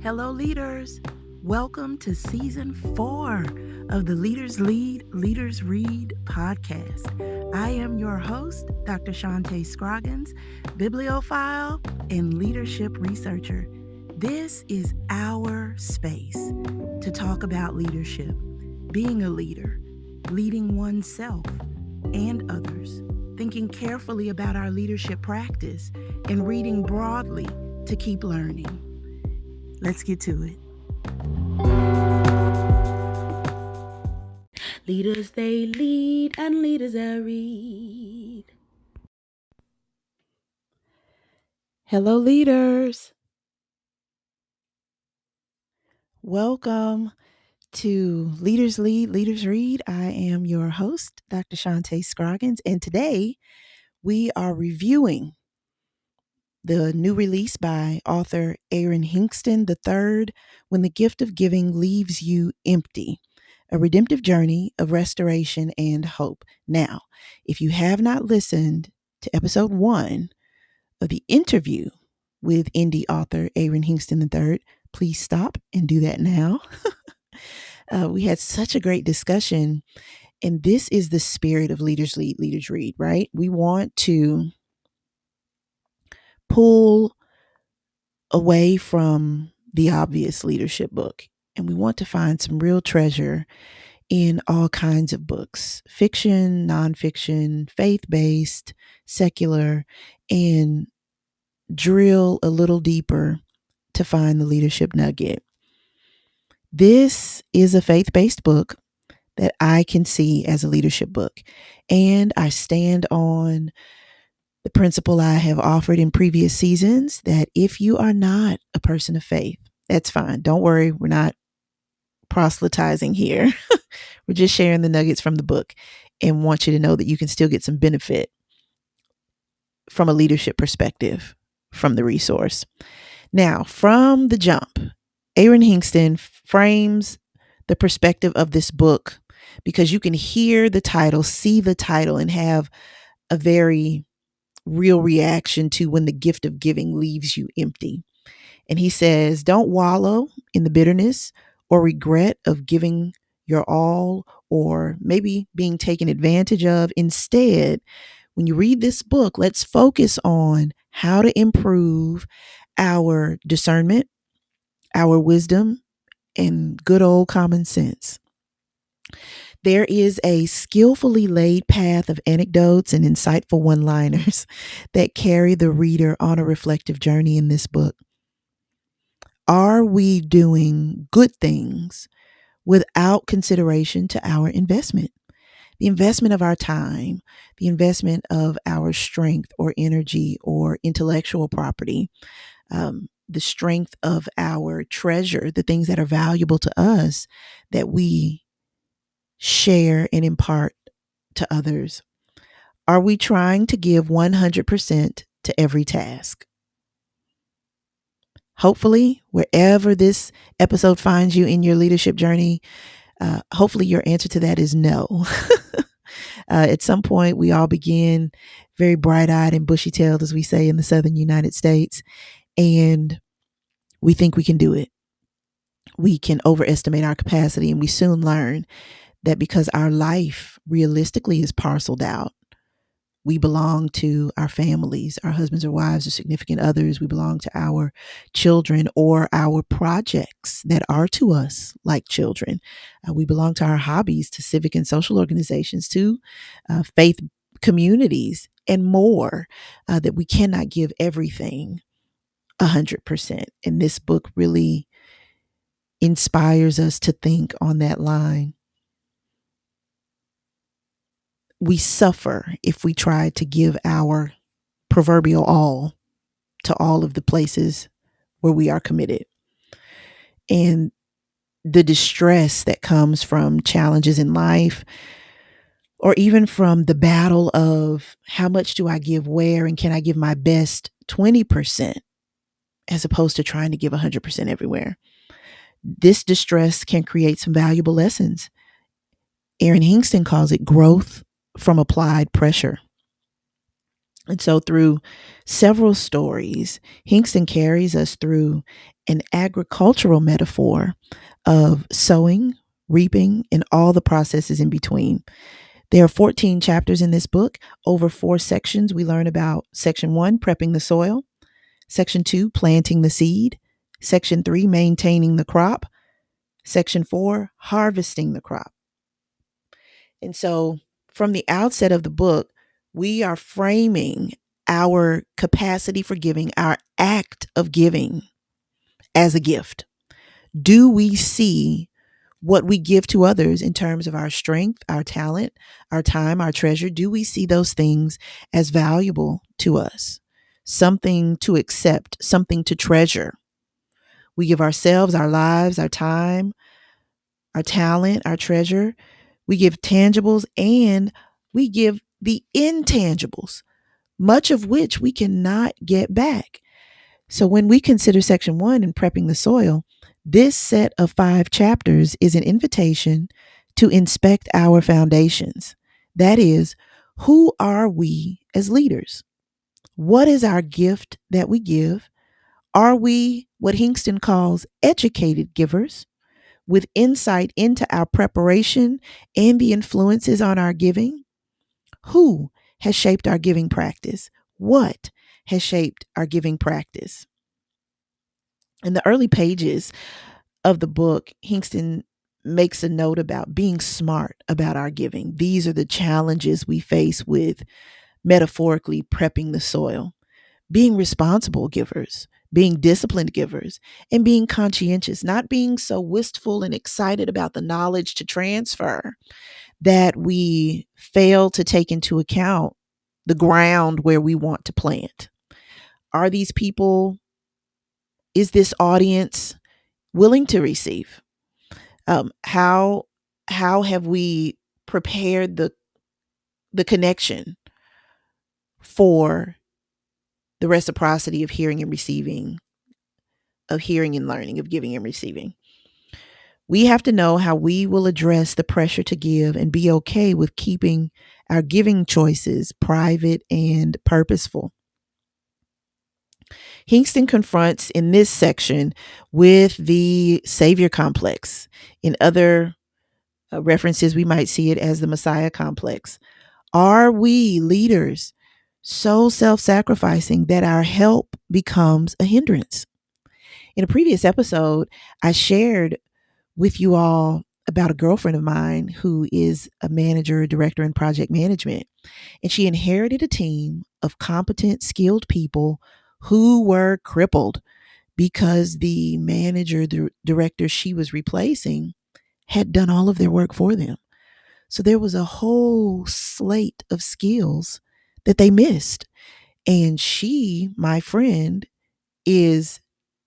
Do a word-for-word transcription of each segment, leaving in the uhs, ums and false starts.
Hello, leaders. Welcome to season four of the Leaders Lead, Leaders Read podcast. I am your host, Doctor Shante Scroggins, bibliophile and leadership researcher. This is our space to talk about leadership, being a leader, leading oneself and others, thinking carefully about our leadership practice, and reading broadly to keep learning. Let's get to it. Leaders they lead and leaders they read. Hello, leaders. Welcome to Leaders Lead, Leaders Read. I am your host, Doctor Shante Scroggins, and today we are reviewing the new release by author Aaron Hingston the third, When the Gift of Giving Leaves You Empty, a redemptive journey of restoration and hope. Now, if you have not listened to episode one of the interview with indie author Aaron Hingston the third, please stop and do that now. uh, we had such a great discussion, and this is the spirit of Leaders Lead, Leaders Read, right? We want to pull away from the obvious leadership book, and we want to find some real treasure in all kinds of books, fiction, nonfiction, faith-based, secular, and drill a little deeper to find the leadership nugget. This is a faith-based book that I can see as a leadership book, and I stand on the principle I have offered in previous seasons that if you are not a person of faith, that's fine. Don't worry. We're not proselytizing here. We're just sharing the nuggets from the book and want you to know that you can still get some benefit from a leadership perspective from the resource. Now, from the jump, Aaron Hingston frames the perspective of this book because you can hear the title, see the title, and have a very real reaction to when the gift of giving leaves you empty. And he says, don't wallow in the bitterness or regret of giving your all or maybe being taken advantage of. Instead, when you read this book, let's focus on how to improve our discernment, our wisdom, and good old common sense. There is a skillfully laid path of anecdotes and insightful one-liners that carry the reader on a reflective journey in this book. Are we doing good things without consideration to our investment? The investment of our time, the investment of our strength or energy or intellectual property, um, the strength of our treasure, the things that are valuable to us that we share and impart to others. Are we trying to give one hundred percent to every task? Hopefully, wherever this episode finds you in your leadership journey, uh, hopefully your answer to that is no. uh, at some point, we all begin very bright-eyed and bushy-tailed, as we say in the Southern United States, and we think we can do it. We can overestimate our capacity, and we soon learn that because our life realistically is parceled out, we belong to our families, our husbands or wives or significant others. We belong to our children or our projects that are to us like children. Uh, we belong to our hobbies, to civic and social organizations, to uh, faith communities, and more, uh, that we cannot give everything one hundred percent. And this book really inspires us to think on that line. We suffer if we try to give our proverbial all to all of the places where we are committed. And the distress that comes from challenges in life, or even from the battle of how much do I give where, and can I give my best twenty percent as opposed to trying to give one hundred percent everywhere. This distress can create some valuable lessons. Aaron Hingston calls it growth from applied pressure. And so through several stories, Hingston carries us through an agricultural metaphor of sowing, reaping, and all the processes in between. There are fourteen chapters in this book. Over four sections, we learn about section one, prepping the soil, section two, planting the seed, section three, maintaining the crop, section four, harvesting the crop. And so from the outset of the book, we are framing our capacity for giving, our act of giving as a gift. Do we see what we give to others in terms of our strength, our talent, our time, our treasure? Do we see those things as valuable to us? Something to accept, something to treasure. We give ourselves, our lives, our time, our talent, our treasure. We give tangibles and we give the intangibles, much of which we cannot get back. So when we consider section one in prepping the soil, this set of five chapters is an invitation to inspect our foundations. That is, who are we as leaders? What is our gift that we give? Are we what Hingston calls educated givers with insight into our preparation and the influences on our giving? Who has shaped our giving practice? What has shaped our giving practice? In the early pages of the book, Hingston makes a note about being smart about our giving. These are the challenges we face with metaphorically prepping the soil. Being responsible givers, being disciplined givers, and being conscientious, not being so wistful and excited about the knowledge to transfer that we fail to take into account the ground where we want to plant. Are these people, is this audience willing to receive? Um, how how have we prepared the the connection for the reciprocity of hearing and receiving, of hearing and learning, of giving and receiving? We have to know how we will address the pressure to give and be okay with keeping our giving choices private and purposeful. Hingston confronts in this section with the Savior complex. In other uh, references, we might see it as the Messiah complex. Are we leaders so self-sacrificing that our help becomes a hindrance? In a previous episode, I shared with you all about a girlfriend of mine who is a manager, a director in project management, and she inherited a team of competent, skilled people who were crippled because the manager, the director she was replacing, had done all of their work for them. So there was a whole slate of skills that they missed. And she, my friend, is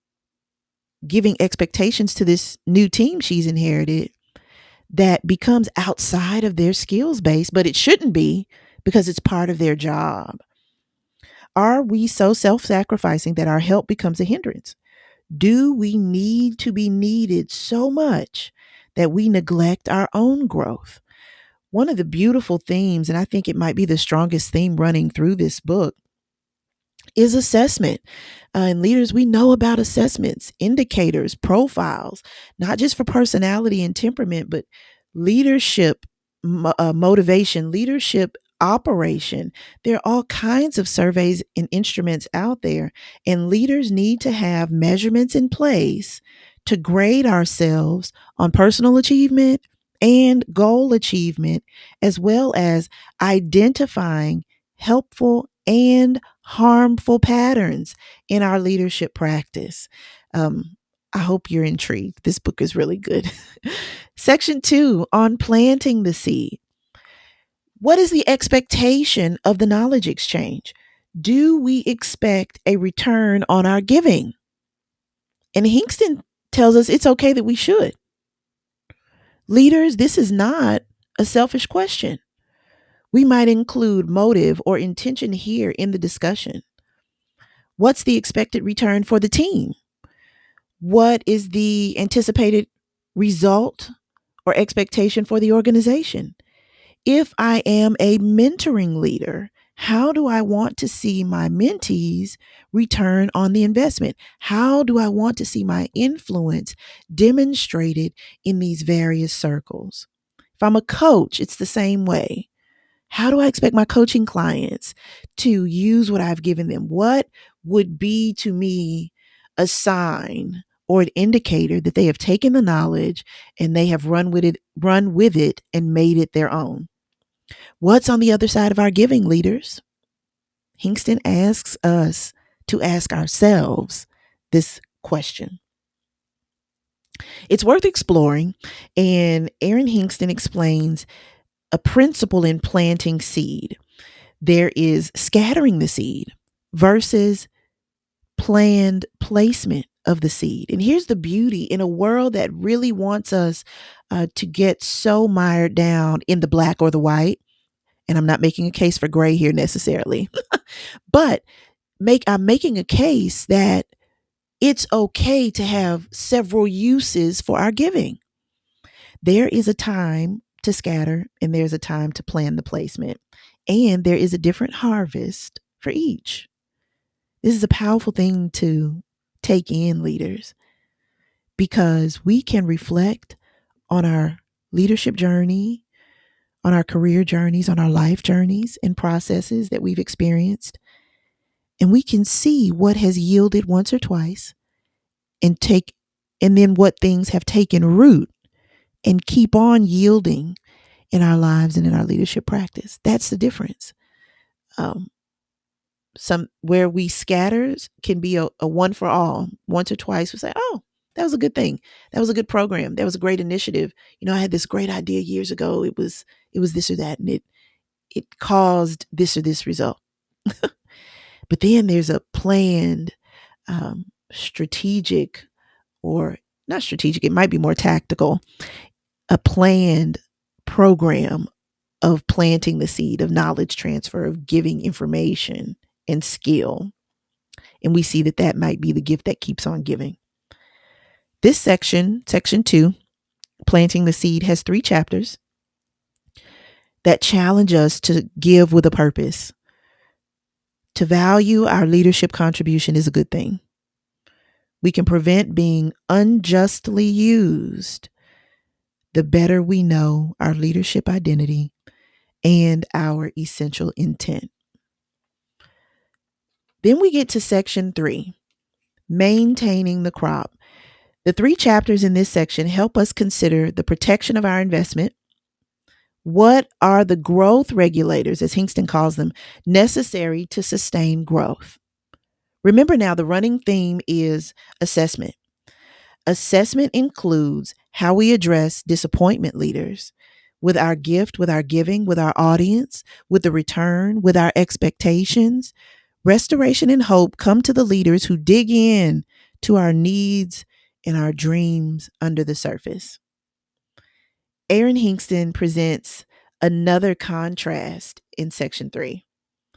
giving expectations to this new team she's inherited that becomes outside of their skills base, but it shouldn't be because it's part of their job. Are we so self-sacrificing that our help becomes a hindrance? Do we need to be needed so much that we neglect our own growth? One of the beautiful themes, and I think it might be the strongest theme running through this book, is assessment. Uh, and leaders, we know about assessments, indicators, profiles, not just for personality and temperament, but leadership mo- uh, motivation, leadership operation. There are all kinds of surveys and instruments out there, and leaders need to have measurements in place to grade ourselves on personal achievement and goal achievement, as well as identifying helpful and harmful patterns in our leadership practice. Um, I hope you're intrigued. This book is really good. Section two, on planting the seed. What is the expectation of the knowledge exchange? Do we expect a return on our giving? And Hingston tells us it's okay that we should. Leaders, this is not a selfish question. We might include motive or intention here in the discussion. What's the expected return for the team? What is the anticipated result or expectation for the organization? If I am a mentoring leader, How do I want to see my mentees return on the investment? How do I want to see my influence demonstrated in these various circles? If I'm a coach, it's the same way. How do I expect my coaching clients to use what I've given them? What would be to me a sign or an indicator that they have taken the knowledge and they have run with it, run with it and made it their own? What's on the other side of our giving, leaders? Hingston asks us to ask ourselves this question. It's worth exploring, and Aaron Hingston explains a principle in planting seed. There is scattering the seed versus planned placement of the seed. And here's the beauty in a world that really wants us uh, to get so mired down in the black or the white. And I'm not making a case for gray here necessarily, but make I'm making a case that it's okay to have several uses for our giving. There is a time to scatter and there's a time to plan the placement, and there is a different harvest for each. This is a powerful thing to take in, leaders, because we can reflect on our leadership journey, on our career journeys, on our life journeys and processes that we've experienced. And we can see what has yielded once or twice and take, and then what things have taken root and keep on yielding in our lives and in our leadership practice. That's the difference. Um, some where we scatters can be a, a one for all. Once or twice we say, oh, that was a good thing. That was a good program. That was a great initiative. You know, I had this great idea years ago. It was it was this or that, and it it caused this or this result. But then there's a planned, um, strategic, or not strategic, it might be more tactical, a planned program of planting the seed of knowledge transfer, of giving information and skill. And we see that that might be the gift that keeps on giving. This section, section two, planting the seed, has three chapters that challenge us to give with a purpose. To value our leadership contribution is a good thing. We can prevent being unjustly used the better we know our leadership identity and our essential intent. Then we get to section three, maintaining the crop. The three chapters in this section help us consider the protection of our investment. What are the growth regulators, as Hingston calls them, necessary to sustain growth? Remember now, the running theme is assessment. Assessment includes how we address disappointment, leaders, with our gift, with our giving, with our audience, with the return, with our expectations. Restoration and hope come to the leaders who dig in to our needs and our dreams under the surface. Aaron Hingston presents another contrast in section three,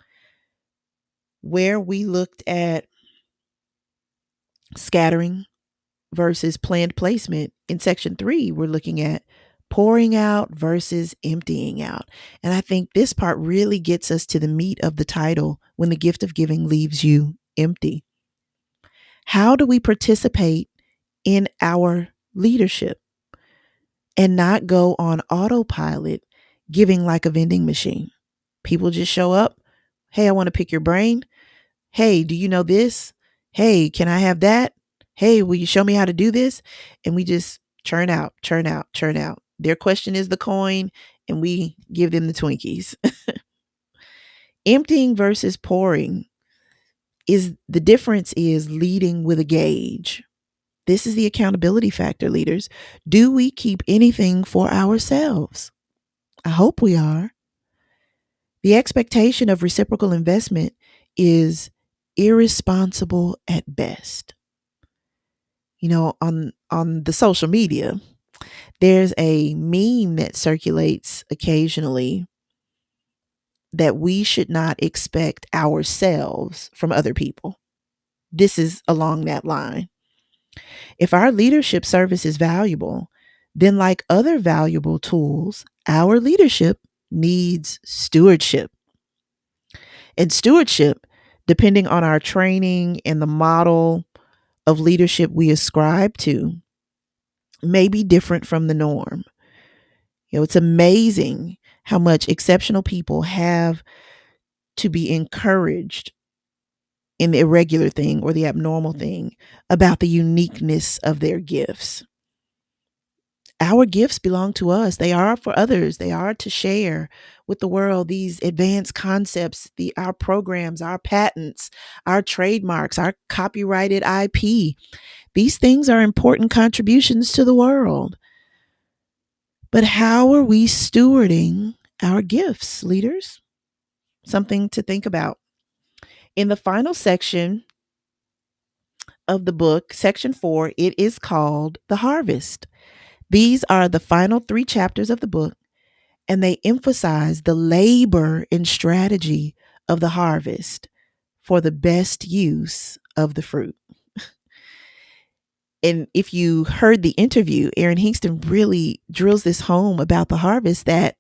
where we looked at scattering versus planned placement. In section three, we're looking at pouring out versus emptying out. And I think this part really gets us to the meat of the title, when the gift of giving leaves you empty. How do we participate in our leadership and not go on autopilot, giving like a vending machine? People just show up. Hey, I want to pick your brain. Hey, do you know this? Hey, can I have that? Hey, will you show me how to do this? And we just churn out, churn out, churn out. Their question is the coin, and we give them the Twinkies. Emptying versus pouring is the difference is leading with a gauge. This is the accountability factor, leaders. Do we keep anything for ourselves? I hope we are. The expectation of reciprocal investment is irresponsible at best. You know, on, on the social media, there's a meme that circulates occasionally that we should not expect ourselves from other people. This is along that line. If our leadership service is valuable, then like other valuable tools, our leadership needs stewardship. And stewardship, depending on our training and the model of leadership we ascribe to, may be different from the norm. You know, it's amazing how much exceptional people have to be encouraged in the irregular thing or the abnormal thing about the uniqueness of their gifts. Our gifts belong to us. They are for others. They are to share with the world these advanced concepts, the our programs, our patents, our trademarks, our copyrighted I P. These things are important contributions to the world. But how are we stewarding our gifts, leaders? Something to think about. In the final section of the book, section four, it is called The Harvest. These are the final three chapters of the book, and they emphasize the labor and strategy of the harvest for the best use of the fruit. And if you heard the interview, Aaron Hingston really drills this home about the harvest, that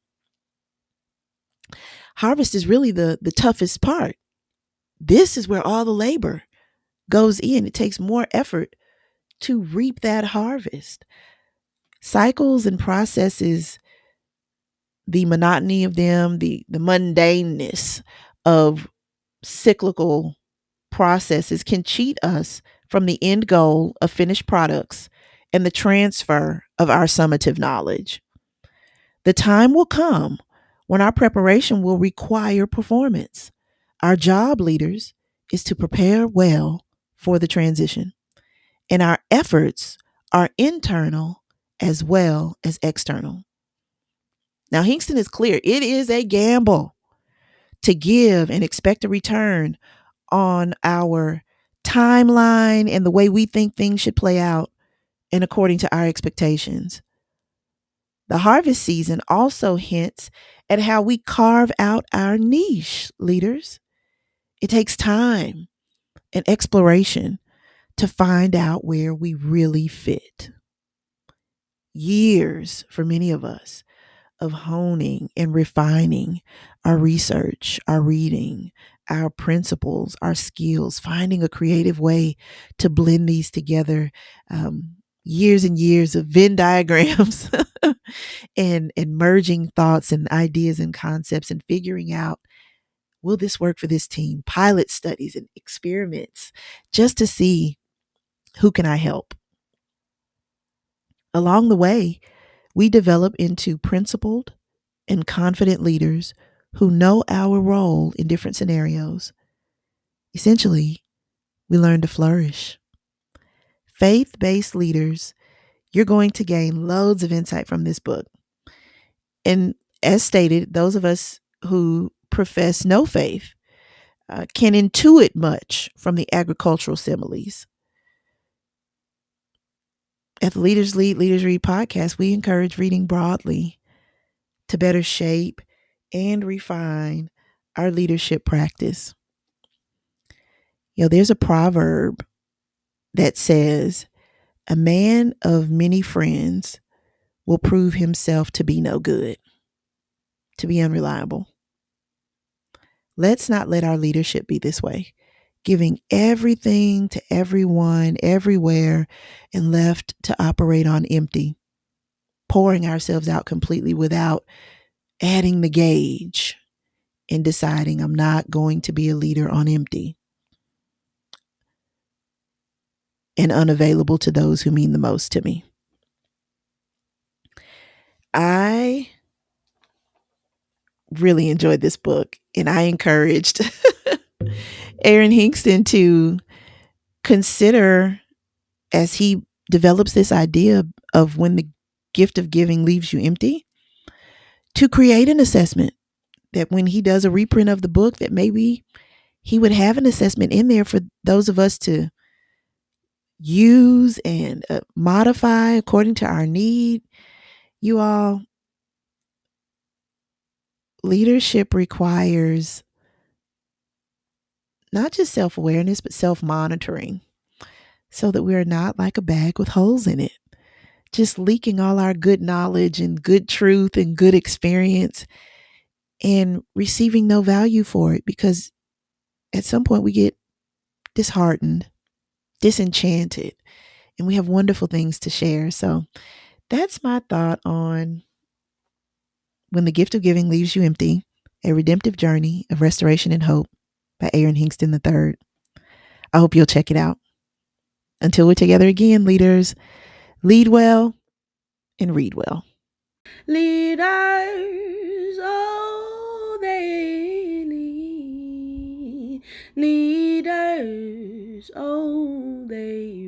harvest is really the, the toughest part. This is where all the labor goes in. It takes more effort to reap that harvest. Cycles and processes, the monotony of them, the, the mundaneness of cyclical processes can cheat us from the end goal of finished products and the transfer of our summative knowledge. The time will come when our preparation will require performance. Our job, leaders, is to prepare well for the transition, and our efforts are internal as well as external. Now, Hingston is clear. It is a gamble to give and expect a return on our timeline and the way we think things should play out and according to our expectations. The harvest season also hints at how we carve out our niche, leaders. It takes time and exploration to find out where we really fit. Years for many of us of honing and refining our research, our reading, our principles, our skills, finding a creative way to blend these together. Um, years and years of Venn diagrams and, and merging thoughts and ideas and concepts and figuring out, will this work for this team? Pilot studies and experiments just to see who can I help. Along the way, we develop into principled and confident leaders who know our role in different scenarios. Essentially, we learn to flourish. Faith-based leaders, you're going to gain loads of insight from this book. And as stated, those of us who profess no faith uh, can intuit much from the agricultural similes. At the Leaders Lead, Leaders Read podcast, we encourage reading broadly to better shape and refine our leadership practice. You know, there's a proverb that says, a man of many friends will prove himself to be no good, to be unreliable. Let's not let our leadership be this way, giving everything to everyone, everywhere, and left to operate on empty, pouring ourselves out completely without adding the gauge and deciding I'm not going to be a leader on empty and unavailable to those who mean the most to me. I really enjoyed this book, and I encouraged Aaron Hingston to consider, as he develops this idea of when the gift of giving leaves you empty, to create an assessment that when he does a reprint of the book, that maybe he would have an assessment in there for those of us to use and uh, modify according to our need. You all, leadership requires not just self-awareness, but self-monitoring, so that we are not like a bag with holes in it, just leaking all our good knowledge and good truth and good experience and receiving no value for it because at some point we get disheartened, disenchanted, and we have wonderful things to share. So that's my thought on When the Gift of Giving Leaves You Empty, A Redemptive Journey of Restoration and Hope by Aaron Hingston the third. I hope you'll check it out. Until we're together again, leaders, lead well and read well. Leaders, oh, they lead. Leaders, oh, they